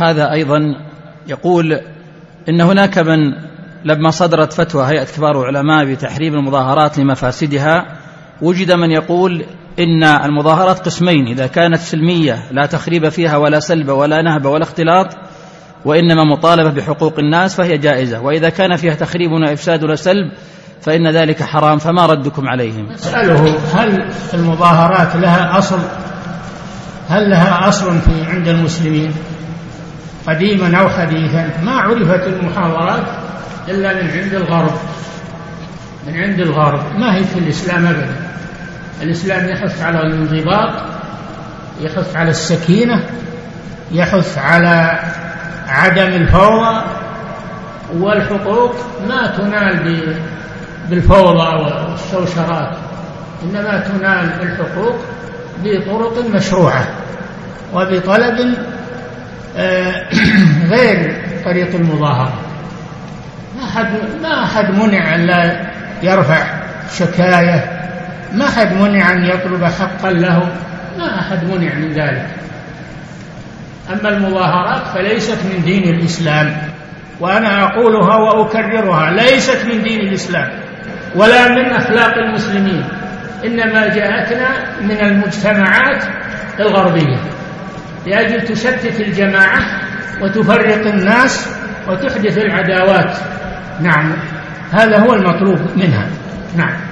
هذا أيضا يقول إن هناك من لما صدرت فتوى هيئة كبار العلماء بتحريم المظاهرات لمفاسدها وجد من يقول إن المظاهرات قسمين: إذا كانت سلمية لا تخريب فيها ولا سلب ولا نهب ولا اختلاط وإنما مطالبة بحقوق الناس فهي جائزة، وإذا كان فيها تخريب وإفساد ولا سلب فإن ذلك حرام. فما ردكم عليهم؟ أسأله: هل المظاهرات لها أصل؟ هل لها أصل عند المسلمين قديما أو حديثا؟ ما عرفت المحاضرات إلا من عند الغرب، من عند الغرب، ما هي في الإسلام أبدا. الإسلام يحث على الانضباط، يحث على السكينة، يحث على عدم الفوضى، والحقوق ما تنال بالفوضى والشوشرات، إنما تنال الحقوق بطرق مشروعة وبطلب غير طريق المظاهرة. ما أحد منع أن لا يرفع شكاية، ما أحد منع أن يطلب حقا له، ما أحد منع من ذلك. أما المظاهرات فليست من دين الإسلام، وأنا أقولها وأكررها: ليست من دين الإسلام ولا من أخلاق المسلمين، إنما جاءتنا من المجتمعات الغربية لأجل تشتت الجماعة وتفرق الناس وتحدث العداوات. نعم، هذا هو المطلوب منها. نعم.